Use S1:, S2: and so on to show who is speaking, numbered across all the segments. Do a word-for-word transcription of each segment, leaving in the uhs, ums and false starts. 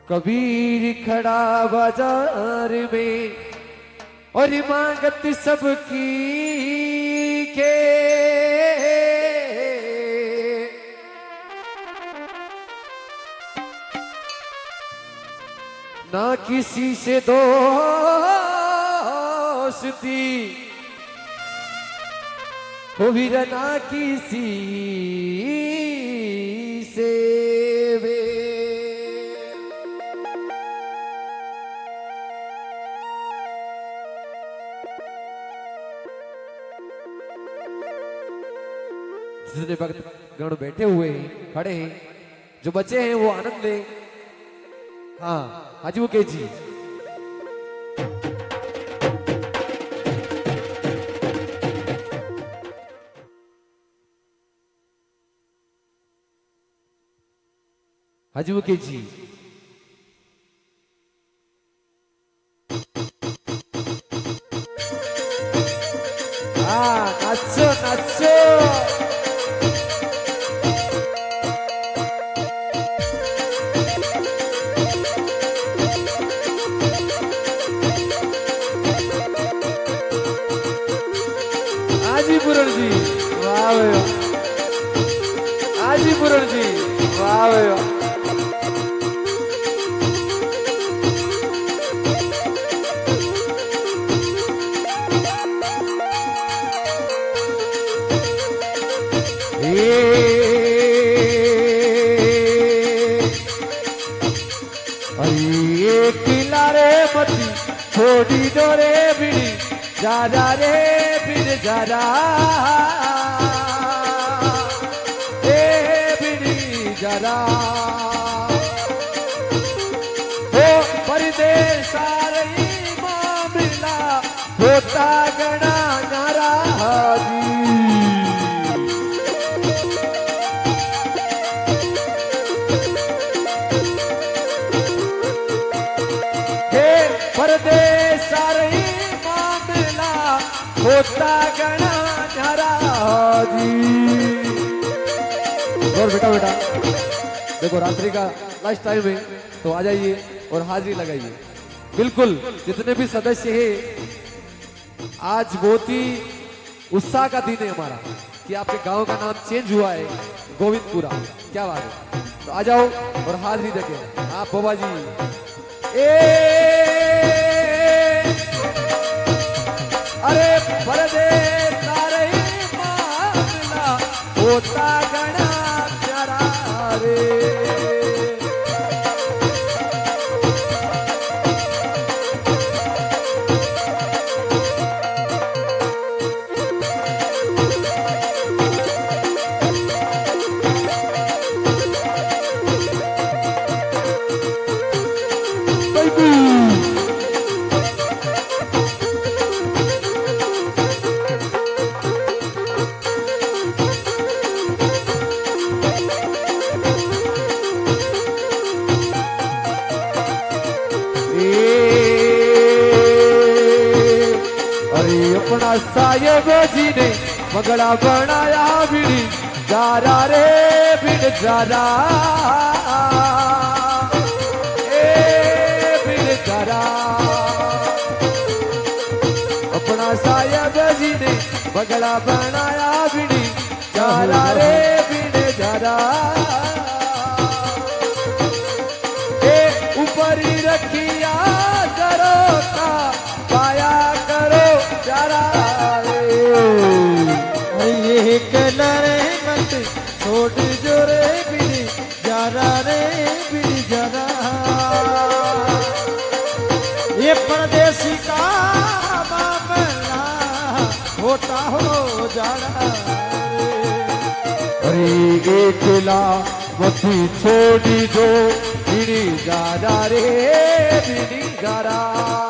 S1: कबीर खड़ा बाजार में और मांगत सबकी के ना किसी से दोस्ती हो भी ना किसी से वे जितने भक्त गण बैठे हुए हैं खड़े हैं जो बच्चे हैं वो आनंद ले। हाँ हाजी वो के जी हाजी वो के जी हाँ नाचो नाचो आजी पूरण जी वाह वाह आजी पूरण जी वाह वाह अरे किनारे मती छोड़ी डोरे बिड़ी जारा रे फिर जारा ए बिड़ी जारा हो परदेश सारी मामला होता गणा नारा हाजी परदेश सारी मामला होता गणा नारा जी। और बेटा बेटा देखो रात्रि का लास्ट टाइम है तो आ जाइए और हाजिरी लगाइए। बिल्कुल जितने भी सदस्य हैं आज बहुत ही उत्साह का दिन है हमारा कि आपके गांव का नाम चेंज हुआ है गोविंदपुरा। क्या बात है तो आ जाओ और हाजिरी देखे आप बाबा जी। ए अरे परदेश सारे मामला होता गणा प्यारा रे अपना साहेब जी ने मगड़ा बनाया बिड़ी जारा रे बिड़ जारा ए बिड़ जारा अपना साहेब जी ने मगड़ा बनाया बिड़ी जारा रे बिड़ जारा ए ऊपर ही रखिया करो का पाया करो जारा
S2: ये कलरे मत छोड़ जो रे बिड़ी जारा रे बिड़ी जारा ये परदेसी का मामला होता हो जारा
S1: अरे एकला मती छोड़ी जो बिड़ी जारा रे बिड़ी जारा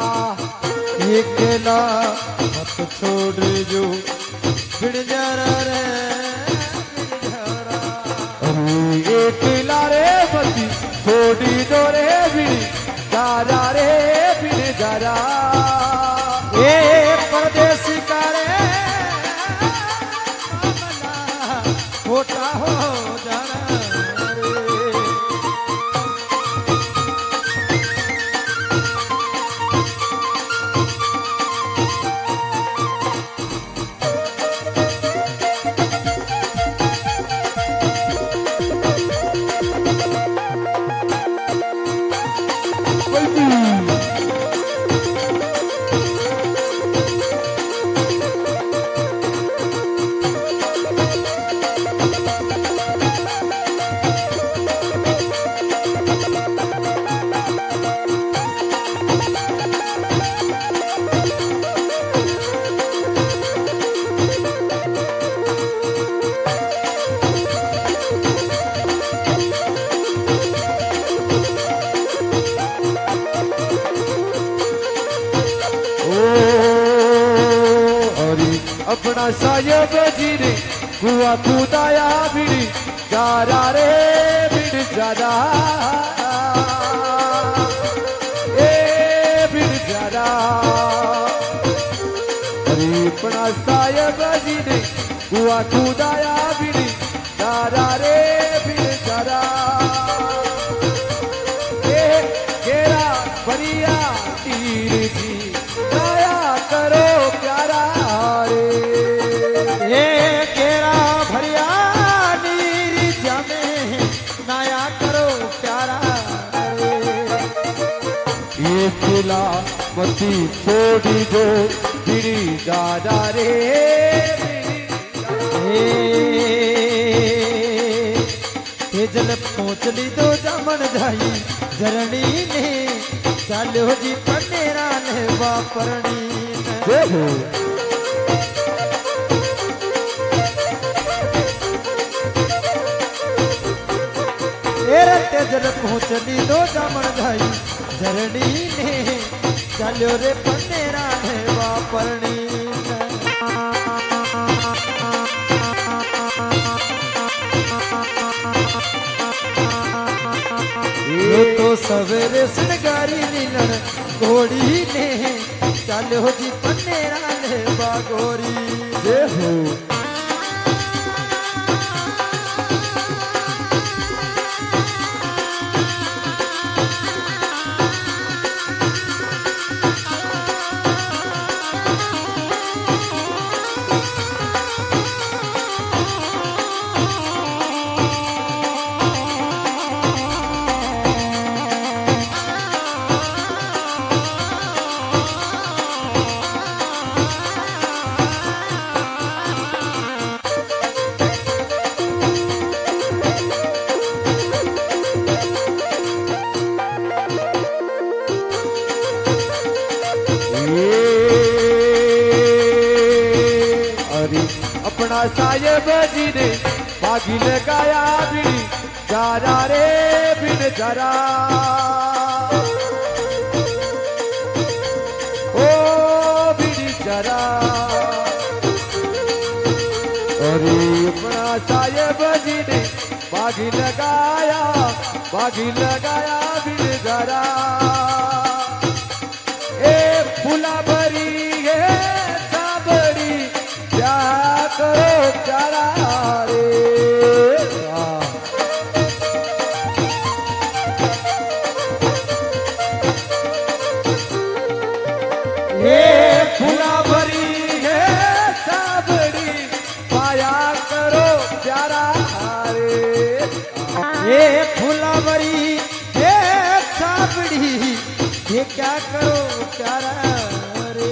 S2: एकला मत छोड़ जो बिड़ जारा रे बिड़ जारा
S1: एकला रे मती छोड़ी जो रे बिड़ी जारा रे बिड़ी जारा
S2: ये परदेसी का रे होता हो जारा
S1: साहेब जी ने कुआ खुदाया बीड़ी जारा रे बीड़ जारा ए बीड़ जारा अरे अपना साहेब जी ने कुआ खुदाया बीड़ी जारा रे बीड़ जारा ए केरा बढ़िया तीर जी दया करो प्यारा रे
S2: ये केरा भरिया नीर जमे नया करो प्यारा रे
S1: ये फुला मती छोड़ी दो बीड़ी दादा रे
S2: तेजल पहुंचली दो जामन जाई जरणी ने चालो जी पनेरा ने वापरणी
S1: जय हो
S2: तेरे तेजल पहुंचली दो जामन जाई जरणी ने चालो रे पनेरा ने वापरणी यो तो सवेरे सनगारी नीलण घोड़ी ने चालो जी पनेरा ने बागोरी
S1: जय हो अपना साहेब जी ने बागी लगाया बीड़ी जारा रे बिन जरा ओ बीड़ी जरा अरे अपना साहेब जी ने बागी लगाया बागी लगाया बिन जरा ए फूला भरी है साबड़ी क्या करो प्यारा रे ये फूला भरी है साबड़ी पाया करो प्यारा रे
S2: ये फुलावरी ये साबड़ी ये क्या करो प्यारा रे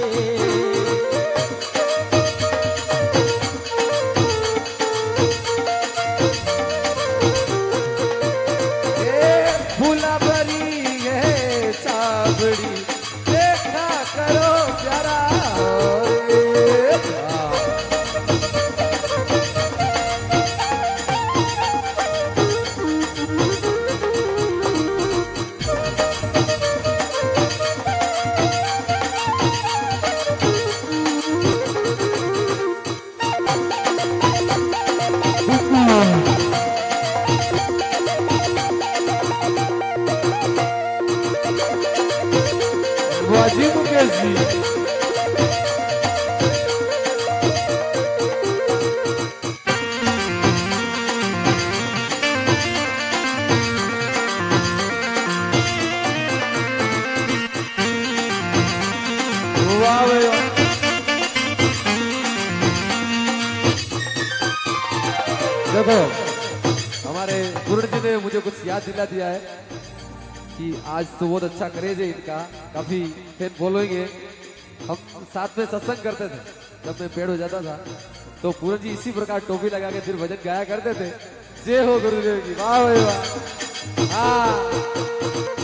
S1: फूला भरी है साबड़ी देखा करो प्यारा रे। वाजी मुकेश जी वाह भाई वाह। देखो हमारे गुरु जी ने मुझे कुछ याद दिला दिया है कि आज तो बहुत अच्छा करेज है इनका, काफी फैन फॉलोइंग है। हम साथ में सत्संग करते थे जब मैं पेड़ हो जाता था, तो पूरन जी इसी प्रकार टोपी लगा के फिर भजन गाया करते थे। जय हो गुरुदेव की, वाह भाई वाह। हाँ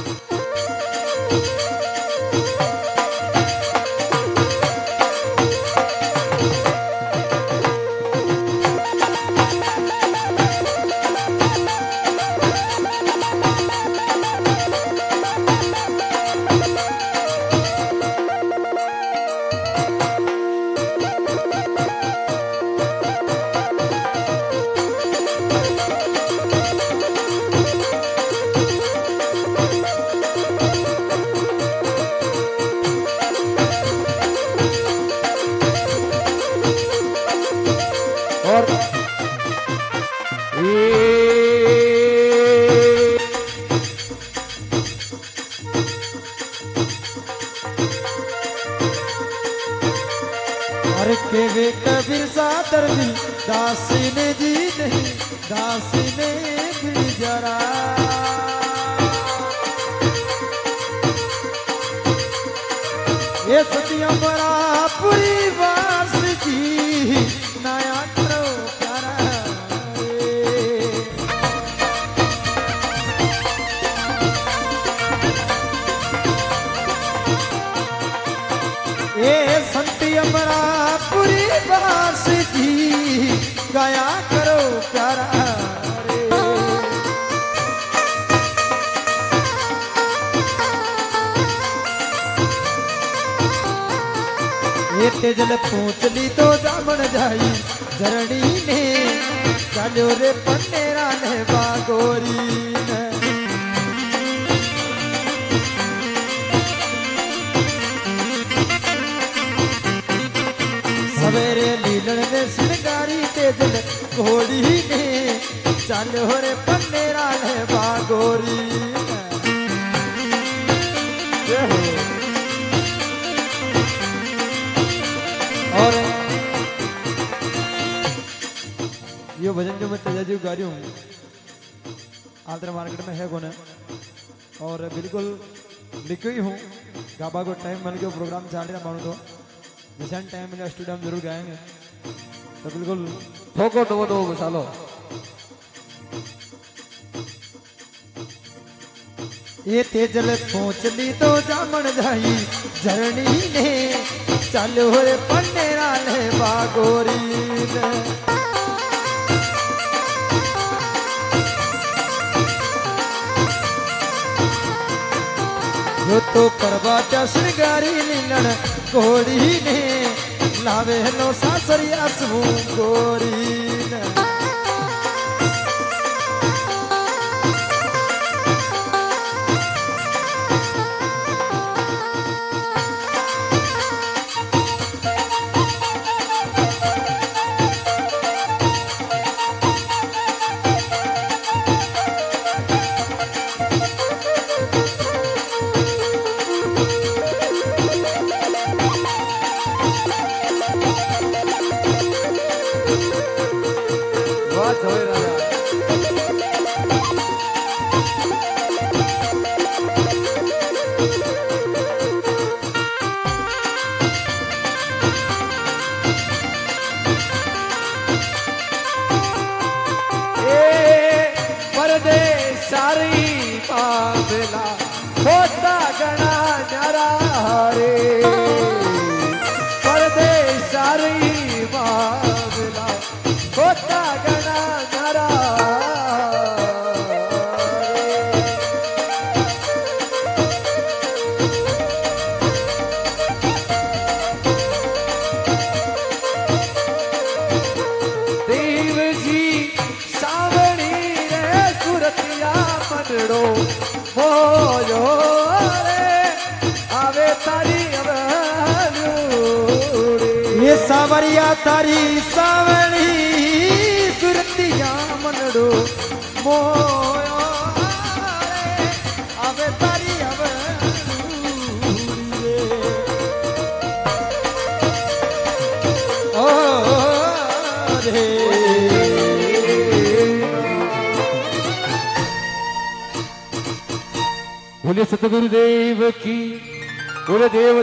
S2: अरे केवे कबीर सा दर्दी दासी ने जी नहीं दासी ने भी जरा ये सतिया बड़ा पूरी बास की नया करो प्यारा ये संतिया बड़ा पूरी बास की गाया करो प्यारा ये तेजल पूछली तो जामन जाई झरणी ने चालो रे पन्नेरा ने बागोरी ने सवेरे लीलन में श्रृंगारी तेजल घोड़ी ने चालो रे पन्नेरा ने बागोरी ने और ये भजन जो मैं तेजा जी गा रही हूँ आल्टर मार्केट में है कौन है और बिल्कुल लिखी ही हूँ गाबा को टाइम मिल गया प्रोग्राम चाल रहा मानो तो जैसा टाइम मिला स्टूडियो में जरूर गाएंगे तो बिल्कुल
S1: ठोको ठोको ठोको मसालो
S2: ये तेजल पहुँचली तो जामन जाई झरणी ने चालो रे पन्नेरा ने बागोरी ने जो तो परवाचा श्रृंगारी लीलन घोड़ी ने लावे लो सासरिया सू गोरी ने
S1: होता गणा न्यारा रे परदेसारी बाबला होता गणा न्यारा देव जी सावणी रे सुरतिया मनड़ो मोयो रे आवे तारी
S2: ये सावरिया तारी सावणी सुरतिया मनड़ो मोयो रे आवे तारी ओ रे
S1: बोले सतगुरुदेव की बोले देव